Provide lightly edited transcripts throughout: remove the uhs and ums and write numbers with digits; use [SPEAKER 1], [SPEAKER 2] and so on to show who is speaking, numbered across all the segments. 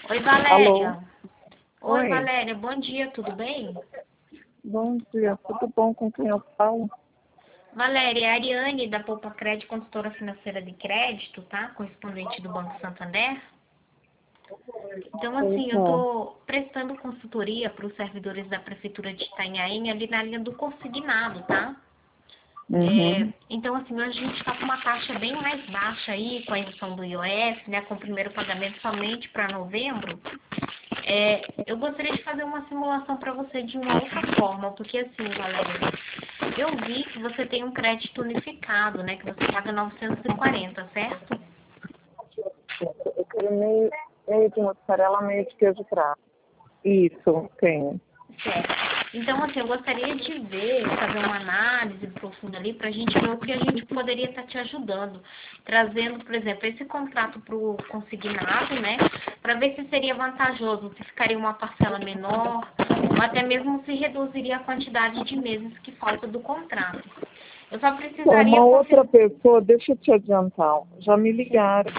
[SPEAKER 1] Oi,
[SPEAKER 2] Alô?
[SPEAKER 1] Valéria. Oi,
[SPEAKER 2] Oi,
[SPEAKER 1] Valéria, bom dia, tudo bem?
[SPEAKER 2] bom dia, tudo bom com quem eu falo?
[SPEAKER 1] Valéria, é a Ariane da Poupa Crédito, consultora financeira de crédito, tá? Correspondente do Banco Santander. Então, assim, eu
[SPEAKER 2] Então,
[SPEAKER 1] tô prestando consultoria para os servidores da Prefeitura de Itanhaém ali na linha do consignado, tá?
[SPEAKER 2] uhum.
[SPEAKER 1] Então, assim, hoje a gente está com uma taxa bem mais baixa aí, com a indução do IOF, né? Com o primeiro pagamento somente para novembro. Eu gostaria de fazer uma simulação para você de uma outra forma, porque assim, Valéria, eu vi que você tem um crédito unificado, né? Que você paga 940, certo?
[SPEAKER 2] Eu quero meio de mussarela, meio de queijo prato. Isso, tenho.
[SPEAKER 1] Certo. Então, assim, eu gostaria de ver, fazer uma análise profunda ali para a gente ver o que a gente poderia estar te ajudando. Trazendo, por exemplo, esse contrato para o consignado, né? Para ver se seria vantajoso, se ficaria uma parcela menor, ou até mesmo se reduziria a quantidade de meses que falta do contrato. Eu só
[SPEAKER 2] Uma
[SPEAKER 1] precisaria
[SPEAKER 2] outra
[SPEAKER 1] confirmar.
[SPEAKER 2] pessoa, deixa eu te adiantar, já me
[SPEAKER 1] Sim,
[SPEAKER 2] ligaram,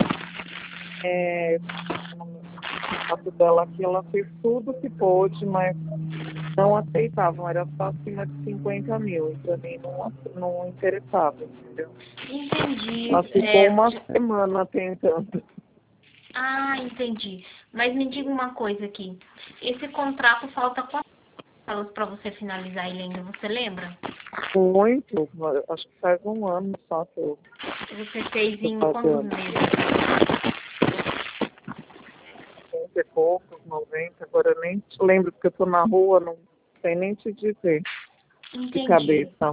[SPEAKER 2] a dela aqui, ela fez tudo que pôde, mas não aceitavam, era só acima de 50 mil, e para mim não interessava, entendeu?
[SPEAKER 1] entendi.
[SPEAKER 2] Ela ficou uma semana tentando.
[SPEAKER 1] Ah, entendi. Mas me diga uma coisa aqui. Esse contrato falta quantas parcelas para você finalizar ele ainda? Você lembra?
[SPEAKER 2] Muito, acho que faz um ano só que eu
[SPEAKER 1] Você fez
[SPEAKER 2] tô
[SPEAKER 1] em quantos
[SPEAKER 2] pagando.
[SPEAKER 1] meses?
[SPEAKER 2] 30 e poucos, 90, agora eu nem lembro porque eu tô na rua, não sei nem te dizer de
[SPEAKER 1] Entendi,
[SPEAKER 2] cabeça.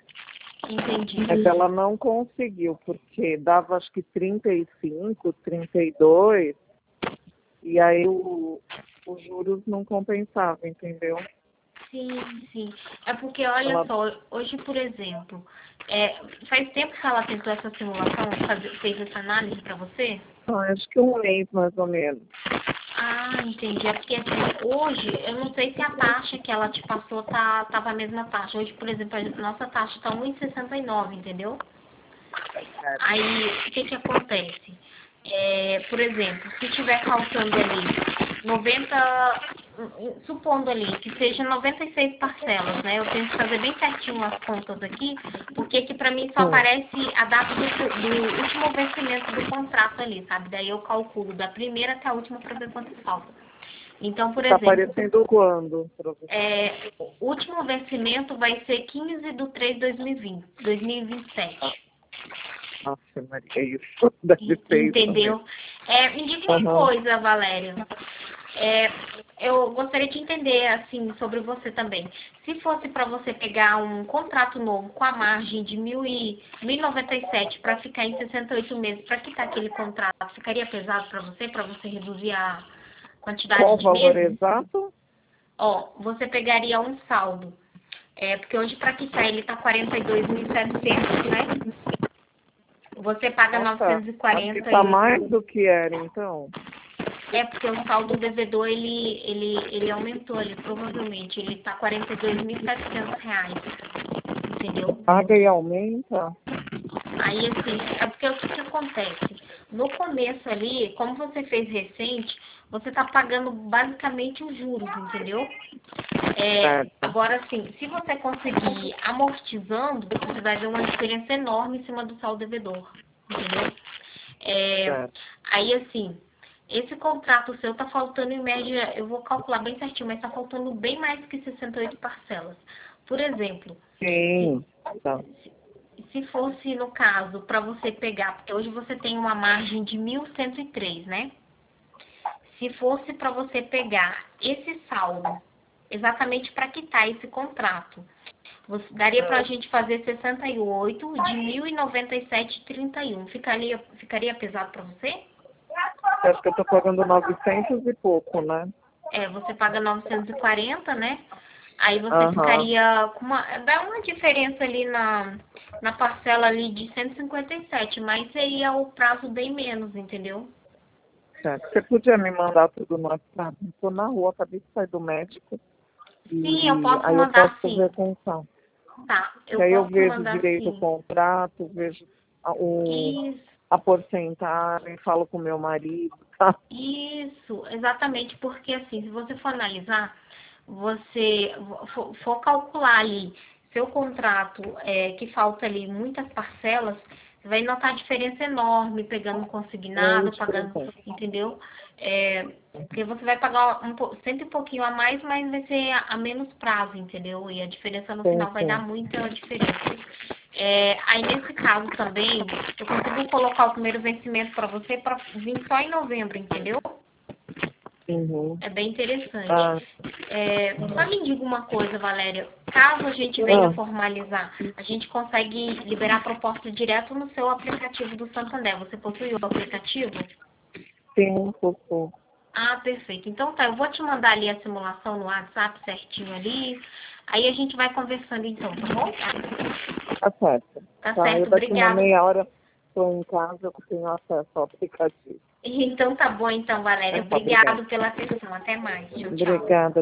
[SPEAKER 2] Mas
[SPEAKER 1] entendi.
[SPEAKER 2] ela não conseguiu, porque dava acho que 35, 32, e aí os juros não compensavam, entendeu?
[SPEAKER 1] Sim, sim. É porque, olha
[SPEAKER 2] Ela,
[SPEAKER 1] só, hoje, por exemplo, faz tempo que ela tentou essa simulação, fez essa análise para você?
[SPEAKER 2] acho que um mês mais ou menos.
[SPEAKER 1] Ah, entendi. É porque assim, hoje, eu não sei se a taxa que ela te passou tava a mesma taxa. Hoje, por exemplo, a nossa taxa tá 1,69, entendeu? Aí, o que que acontece? Por exemplo, se tiver faltando ali 90, supondo ali que seja 96 parcelas, né? Eu tenho que fazer bem certinho as contas aqui, porque aqui pra mim só
[SPEAKER 2] Hum.
[SPEAKER 1] aparece a data do último vencimento do contrato ali, sabe? Daí eu calculo da primeira até a última pra ver quanto falta. Então, por
[SPEAKER 2] Tá
[SPEAKER 1] exemplo,
[SPEAKER 2] aparecendo quando para você?
[SPEAKER 1] o último vencimento vai ser 15/3/2020, 2027.
[SPEAKER 2] Nossa, Maria, isso deve ser isso mesmo.
[SPEAKER 1] Entendeu? Me diga uma
[SPEAKER 2] Aham.
[SPEAKER 1] coisa, Valéria. É, eu gostaria de entender, assim, sobre você também. Se fosse para você pegar um contrato novo com a margem de 1.097 para ficar em 68 meses, para quitar aquele contrato, ficaria pesado para você reduzir a quantidade
[SPEAKER 2] Qual o
[SPEAKER 1] de
[SPEAKER 2] valor
[SPEAKER 1] meses?
[SPEAKER 2] exato?
[SPEAKER 1] Ó, você pegaria um saldo. Porque hoje para quitar ele tá 42.700, né? Você paga
[SPEAKER 2] Nossa, acho que
[SPEAKER 1] 940
[SPEAKER 2] tá
[SPEAKER 1] e
[SPEAKER 2] mais do que era, então.
[SPEAKER 1] porque o saldo devedor, ele aumentou ali, provavelmente. Ele tá R$ 42.700, entendeu?
[SPEAKER 2] Paga e aumenta?
[SPEAKER 1] Aí, assim, é porque o que que acontece? No começo ali, como você fez recente, você tá pagando basicamente os juros, entendeu?
[SPEAKER 2] Certo,
[SPEAKER 1] Agora, assim, se você conseguir ir amortizando, você vai ver uma diferença enorme em cima do saldo devedor, entendeu? É,
[SPEAKER 2] certo.
[SPEAKER 1] aí, assim, esse contrato seu tá faltando em média, eu vou calcular bem certinho, mas tá faltando bem mais que 68 parcelas. Por exemplo, se,
[SPEAKER 2] Sim, tá.
[SPEAKER 1] se fosse no caso para você pegar, porque hoje você tem uma margem de 1.103, né? Se fosse para você pegar esse saldo, exatamente para quitar esse contrato, daria para a gente fazer 68 de 1.097,31. Ficaria pesado para você?
[SPEAKER 2] Acho que eu tô pagando 900 e pouco, né?
[SPEAKER 1] Você paga 940, né? Aí você
[SPEAKER 2] Aham,
[SPEAKER 1] ficaria com dá uma diferença ali na parcela ali de 157, mas seria o prazo bem menos, entendeu?
[SPEAKER 2] certo. Você podia me mandar tudo no WhatsApp? Estou na rua, acabei de sair do médico.
[SPEAKER 1] Sim, eu
[SPEAKER 2] E
[SPEAKER 1] posso
[SPEAKER 2] aí eu posso
[SPEAKER 1] mandar sim.
[SPEAKER 2] ver com calma.
[SPEAKER 1] Tá,
[SPEAKER 2] Que
[SPEAKER 1] eu
[SPEAKER 2] aí eu
[SPEAKER 1] posso
[SPEAKER 2] vejo
[SPEAKER 1] mandar
[SPEAKER 2] direito o
[SPEAKER 1] sim.
[SPEAKER 2] contrato, vejo a, o,
[SPEAKER 1] Isso.
[SPEAKER 2] a porcentagem, falo com meu marido.
[SPEAKER 1] Isso, exatamente, porque assim, se você for analisar, você for calcular ali seu contrato, que falta ali muitas parcelas, você vai notar a diferença enorme pegando consignado, pagando, entendeu? Porque você vai pagar cento e pouquinho a mais, mas vai ser a menos prazo, entendeu? E a diferença no final vai dar muita diferença. Aí nesse caso também, eu consigo colocar o primeiro vencimento para você para vir só em novembro, entendeu?
[SPEAKER 2] Uhum.
[SPEAKER 1] É bem interessante. Só me diga uma coisa, Valéria. Caso a gente venha formalizar, a gente consegue liberar a proposta direto no seu aplicativo do Santander. Você possui o aplicativo?
[SPEAKER 2] Sim, pouco.
[SPEAKER 1] Ah, perfeito. Então tá, eu vou te mandar ali a simulação no WhatsApp certinho ali. Aí a gente vai conversando então, tá bom?
[SPEAKER 2] Tá certo.
[SPEAKER 1] Tá
[SPEAKER 2] Eu
[SPEAKER 1] certo,
[SPEAKER 2] daqui uma
[SPEAKER 1] obrigada.
[SPEAKER 2] meia hora estou em casa, eu tenho acesso ao aplicativo.
[SPEAKER 1] Então tá bom então, Valéria.
[SPEAKER 2] Obrigada.
[SPEAKER 1] Obrigado pela atenção. Até mais. Tchau, tchau.
[SPEAKER 2] Obrigada.